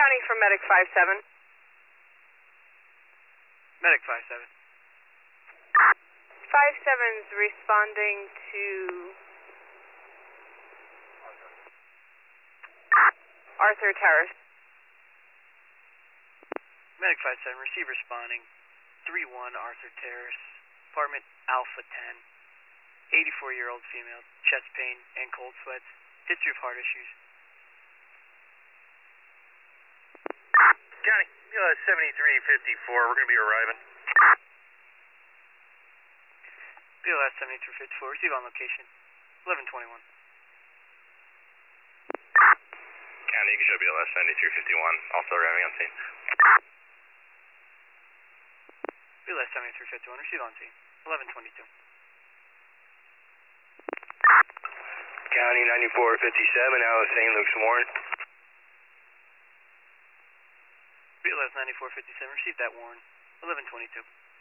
County for Medic 57. Medic 57. 57's responding to Arthur Terrace. Medic 57, receive responding. 3-1 Arthur Terrace, apartment Alpha 10. 84-year-old female, chest pain and cold sweats, history of heart issues. County, 7354, we're going to be arriving. BLS 7354, receive on location. 1121. County, you can show BLS 7351, also arriving on scene. BLS 7351, receive on scene. 1122. County 9457, out of St. Luke's Warren. BLS 9457, receive that warrant. 1122.